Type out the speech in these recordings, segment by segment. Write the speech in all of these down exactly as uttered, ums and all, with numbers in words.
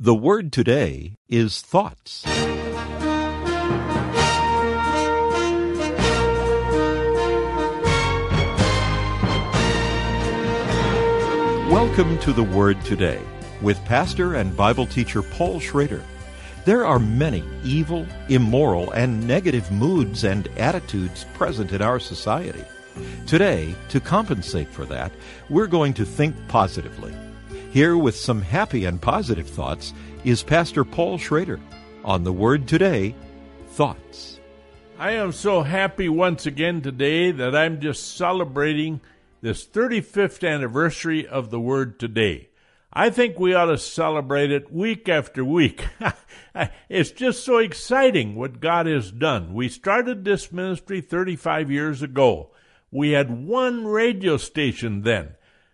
The word today is thoughts. Welcome to the Word Today with pastor and Bible teacher Paul Schrader. There are many evil, immoral, and negative moods and attitudes present in our society. Today, to compensate for that, we're going to think positively. Here with some happy and positive thoughts is Pastor Paul Schrader on the Word Today, Thoughts. I am so happy once again today that I'm just celebrating this thirty-fifth anniversary of the Word Today. I think we ought to celebrate it week after week. It's just so exciting what God has done. We started this ministry thirty-five years ago. We had one radio station then.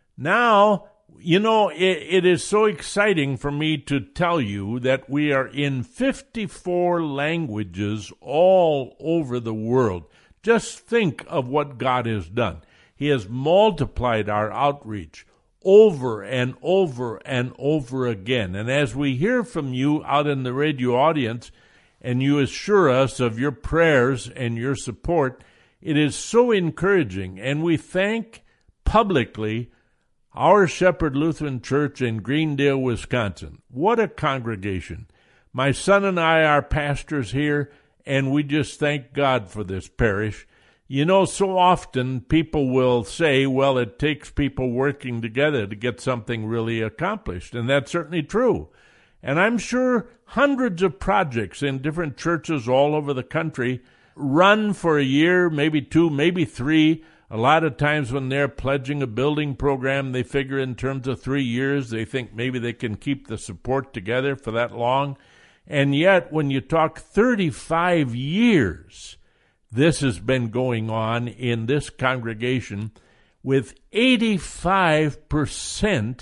Now, you know, it, it is so exciting for me to tell you that we are in fifty-four languages all over the world. Just think of what God has done. He has multiplied our outreach over and over and over again. And as we hear from you out in the radio audience, and you assure us of your prayers and your support, it is so encouraging. And we thank publicly our Shepherd Lutheran Church in Greendale, Wisconsin. What a congregation. My son and I are pastors here, and we just thank God for this parish. You know, so often people will say, well, it takes people working together to get something really accomplished, and that's certainly true. And I'm sure hundreds of projects in different churches all over the country run for a year, maybe two, maybe three. A lot of times when they're pledging a building program, they figure in terms of three years. They think maybe they can keep the support together for that long. And yet, when you talk thirty-five years, this has been going on in this congregation with eighty-five percent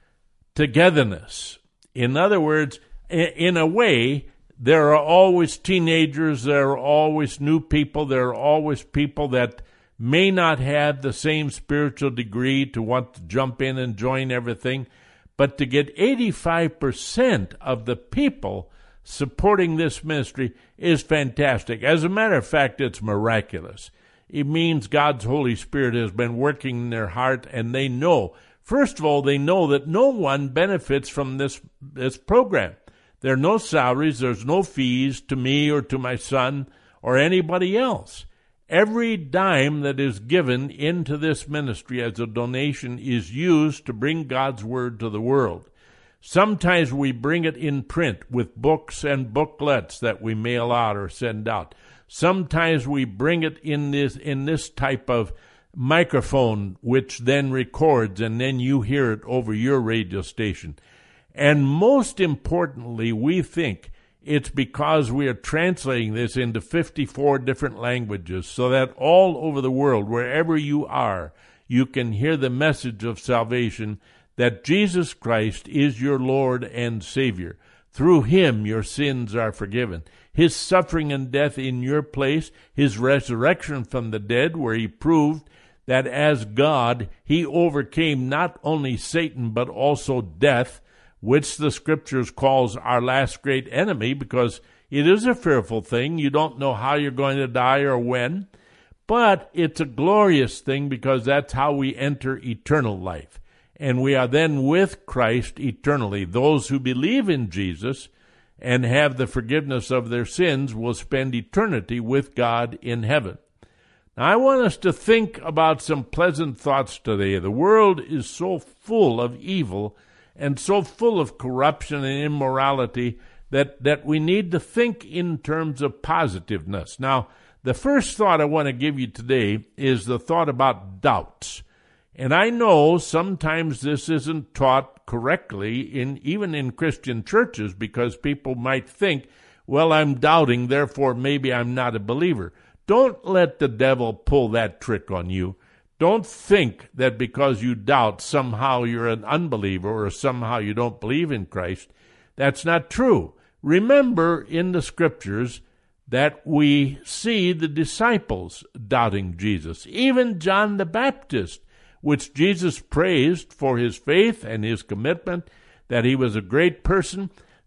togetherness. In other words, in a way, there are always teenagers, there are always new people, there are always people that may not have the same spiritual degree to want to jump in and join everything, but to get eighty-five percent of the people supporting this ministry is fantastic. As a matter of fact, it's miraculous. It means God's Holy Spirit has been working in their heart, and they know, first of all, they know that no one benefits from this, this program. There are no salaries, there's no fees to me or to my son or anybody else. Every dime that is given into this ministry as a donation is used to bring God's Word to the world. Sometimes we bring it in print with books and booklets that we mail out or send out. Sometimes we bring it in this in this type of microphone, which then records, and then you hear it over your radio station. And most importantly, we think it's because we are translating this into fifty-four different languages so that all over the world, wherever you are, you can hear the message of salvation that Jesus Christ is your Lord and Savior. Through Him, your sins are forgiven. His suffering and death in your place, His resurrection from the dead, where He proved that as God, He overcame not only Satan but also death, which the Scriptures calls our last great enemy, because it is a fearful thing. You don't know how you're going to die or when, but it's a glorious thing because that's how we enter eternal life. And we are then with Christ eternally. Those who believe in Jesus and have the forgiveness of their sins will spend eternity with God in heaven. Now, I want us to think about some pleasant thoughts today. The world is so full of evil and so full of corruption and immorality that, that we need to think in terms of positiveness. Now, the first thought I want to give you today is the thought about doubts. And I know sometimes this isn't taught correctly, in even in Christian churches, because people might think, well, I'm doubting, therefore maybe I'm not a believer. Don't let the devil pull that trick on you. Don't think that because you doubt somehow you're an unbeliever or somehow you don't believe in Christ. That's not true. Remember in the Scriptures that we see the disciples doubting Jesus. Even John the Baptist, which Jesus praised for his faith and his commitment, that he was a great person.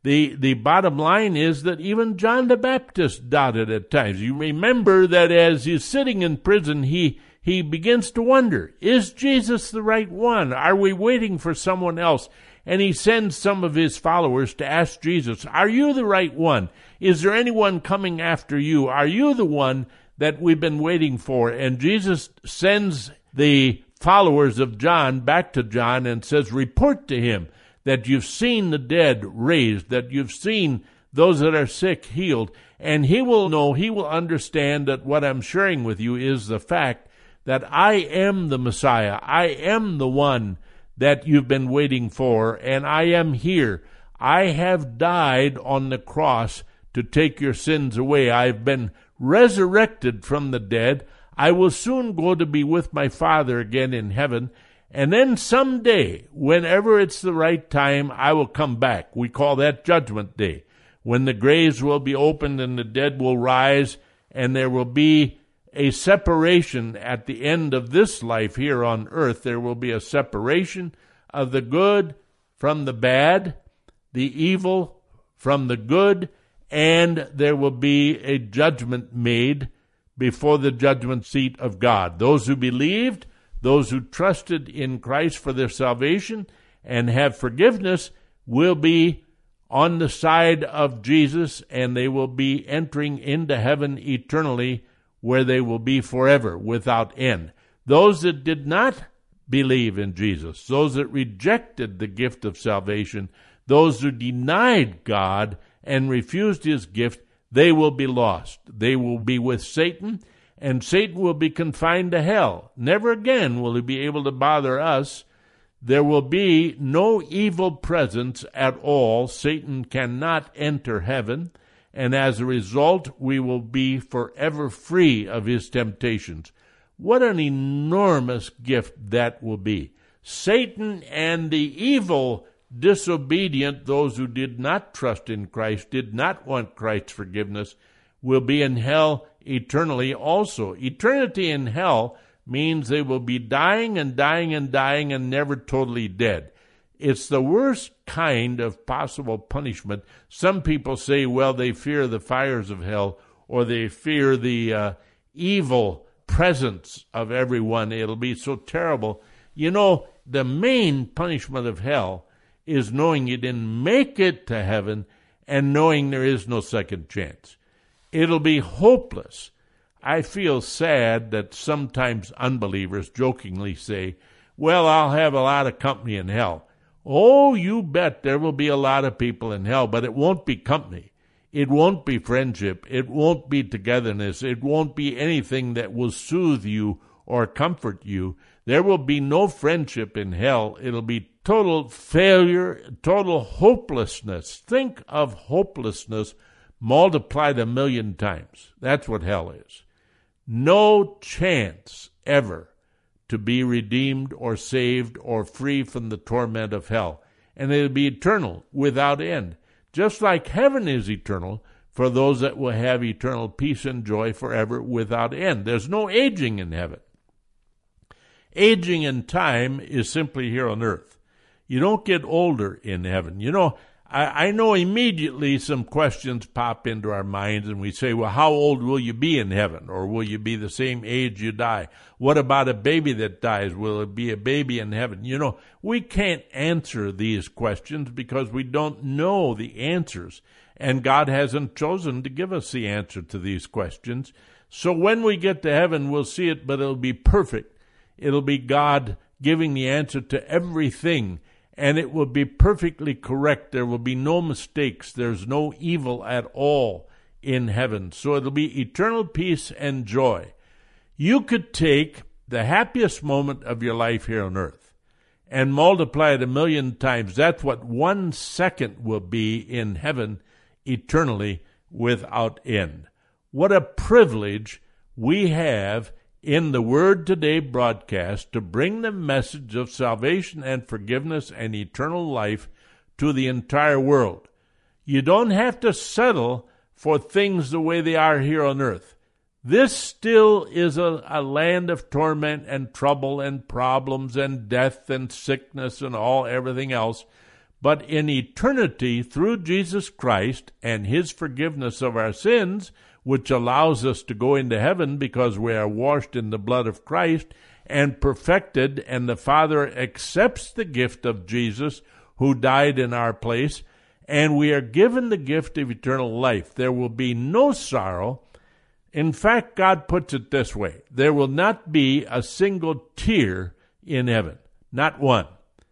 The, the bottom line is that even John the Baptist doubted at times. You remember that as he's sitting in prison, he, he begins to wonder, is Jesus the right one? Are we waiting for someone else? And he sends some of his followers to ask Jesus, are you the right one? Is there anyone coming after you? Are you the one that we've been waiting for? And Jesus sends the followers of John back to John and says, report to him that you've seen the dead raised, that you've seen those that are sick healed. And he will know, he will understand that what I'm sharing with you is the fact that I am the Messiah. I am the one that you've been waiting for, and I am here. I have died on the cross to take your sins away. I've been resurrected from the dead. I will soon go to be with my Father again in heaven, and then someday, whenever it's the right time, I will come back. We call that Judgment Day, when the graves will be opened and the dead will rise, and there will be a separation at the end of this life here on earth. There will be a separation of the good from the bad, the evil from the good, and there will be a judgment made before the judgment seat of God. Those who believed, those who trusted in Christ for their salvation and have forgiveness will be on the side of Jesus, and they will be entering into heaven eternally, where they will be forever without end. Those that did not believe in Jesus, those that rejected the gift of salvation, those who denied God and refused his gift, they will be lost. They will be with Satan, and Satan will be confined to hell. Never again will he be able to bother us. There will be no evil presence at all. Satan cannot enter heaven. And as a result, we will be forever free of his temptations. What an enormous gift that will be. Satan and the evil, disobedient, those who did not trust in Christ, did not want Christ's forgiveness, will be in hell eternally also. Eternity in hell means they will be dying and dying and dying and never totally dead. It's the worst kind of possible punishment. Some people say, well, they fear the fires of hell, or they fear the uh, evil presence of everyone. It'll be so terrible. You know, the main punishment of hell is knowing you didn't make it to heaven and knowing there is no second chance. It'll be hopeless. I feel sad that sometimes unbelievers jokingly say, well, I'll have a lot of company in hell. Oh, you bet there will be a lot of people in hell, but it won't be company. It won't be friendship. It won't be togetherness. It won't be anything that will soothe you or comfort you. There will be no friendship in hell. It'll be total failure, total hopelessness. Think of hopelessness multiplied a million times. That's what hell is. No chance ever to be redeemed or saved or free from the torment of hell. And it'll be eternal without end. Just like heaven is eternal for those that will have eternal peace and joy forever without end. There's no aging in heaven. Aging in time is simply here on earth. You don't get older in heaven. You know, I, I know immediately some questions pop into our minds and we say, well, how old will you be in heaven? Or will you be the same age you die? What about a baby that dies? Will it be a baby in heaven? You know, we can't answer these questions because we don't know the answers. And God hasn't chosen to give us the answer to these questions. So when we get to heaven, we'll see it, but it'll be perfect. It'll be God giving the answer to everything. And it will be perfectly correct. There will be no mistakes. There's no evil at all in heaven. So it'll be eternal peace and joy. You could take the happiest moment of your life here on earth and multiply it a million times. That's what one second will be in heaven eternally without end. What a privilege we have in the Word Today broadcast to bring the message of salvation and forgiveness and eternal life to the entire world. You don't have to settle for things the way they are here on earth. This still is a, a land of torment and trouble and problems and death and sickness and all everything else. but in eternity through Jesus Christ and his forgiveness of our sins, which allows us to go into heaven because we are washed in the blood of Christ and perfected, and the Father accepts the gift of Jesus who died in our place, and we are given the gift of eternal life. There will be no sorrow. In fact, God puts it this way: there will not be a single tear in heaven, not one.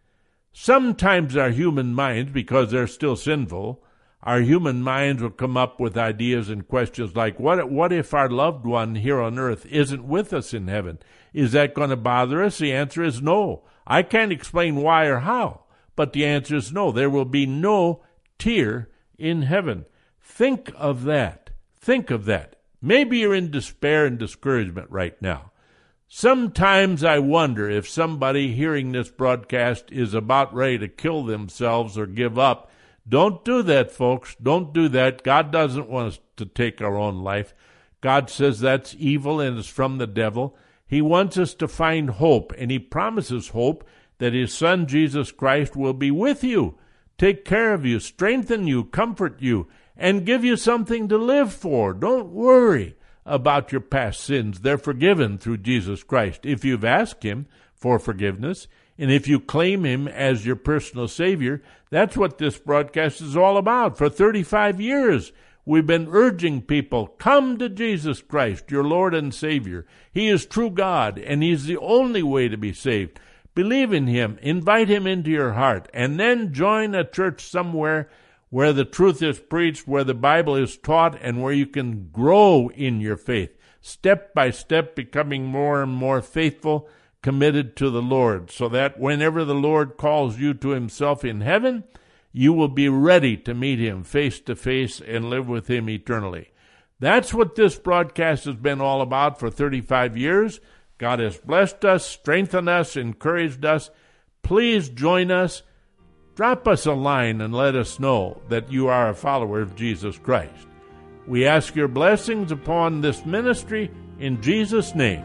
Sometimes our human minds, because they're still sinful, our human minds will come up with ideas and questions like, what, what if our loved one here on earth isn't with us in heaven? Is that going to bother us? The answer is no. I can't explain why or how, but the answer is no. There will be no tear in heaven. Think of that. Think of that. Maybe you're in despair and discouragement right now. Sometimes I wonder if somebody hearing this broadcast is about ready to kill themselves or give up. Don't do that, folks. Don't do that. God doesn't want us to take our own life. God says that's evil and it's from the devil. He wants us to find hope, and he promises hope that his Son, Jesus Christ, will be with you, take care of you, strengthen you, comfort you, and give you something to live for. Don't worry about your past sins. They're forgiven through Jesus Christ if you've asked him for forgiveness, and if you claim him as your personal Savior. That's what this broadcast is all about. For thirty-five years, we've been urging people, come to Jesus Christ, your Lord and Savior. He is true God, and he's the only way to be saved. Believe in him, invite him into your heart, and then join a church somewhere where the truth is preached, where the Bible is taught, and where you can grow in your faith, step by step becoming more and more faithful, committed to the Lord, so that whenever the Lord calls you to himself in heaven, you will be ready to meet him face to face and live with him eternally. That's what this broadcast has been all about for thirty-five years. God has blessed us, strengthened us, encouraged us. Please join us. Drop us a line and let us know that you are a follower of Jesus Christ. We ask your blessings upon this ministry in Jesus' name.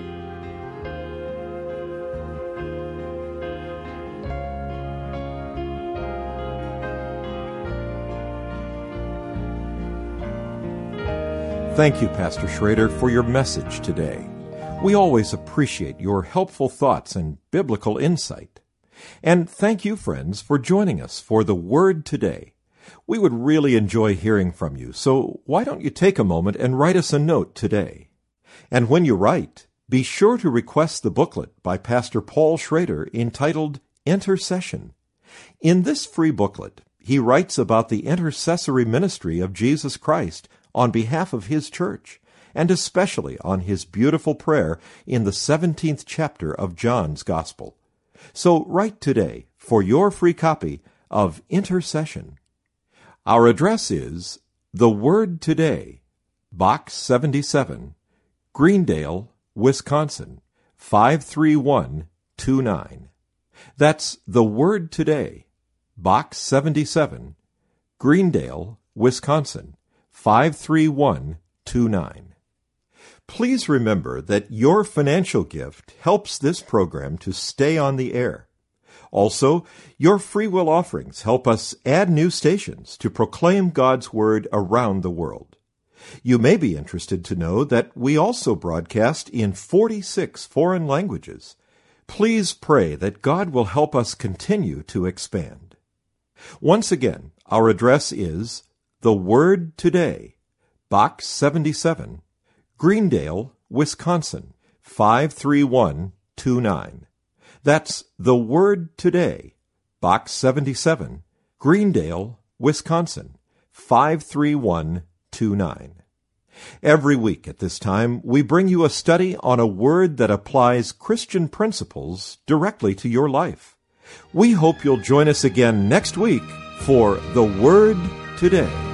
Thank you, Pastor Schrader, for your message today. We always appreciate your helpful thoughts and biblical insight. And thank you, friends, for joining us for the Word Today. We would really enjoy hearing from you, so why don't you take a moment and write us a note today? And when you write, be sure to request the booklet by Pastor Paul Schrader entitled Intercession. In this free booklet, he writes about the intercessory ministry of Jesus Christ on behalf of his church, and especially on his beautiful prayer in the seventeenth chapter of John's Gospel. So write today for your free copy of Intercession. Our address is The Word Today, Box seventy-seven, Greendale, Wisconsin, five three one two nine. That's The Word Today, Box seventy-seven, Greendale, Wisconsin, five three one two nine. Please remember that your financial gift helps this program to stay on the air. Also, your free will offerings help us add new stations to proclaim God's Word around the world. You may be interested to know that we also broadcast in forty-six foreign languages. Please pray that God will help us continue to expand. Once again, our address is The Word Today, Box seventy-seven, Greendale, Wisconsin, five three one two nine. That's The Word Today, Box seventy-seven, Greendale, Wisconsin, five three one two nine. Every week at this time, we bring you a study on a word that applies Christian principles directly to your life. We hope you'll join us again next week for The Word Today.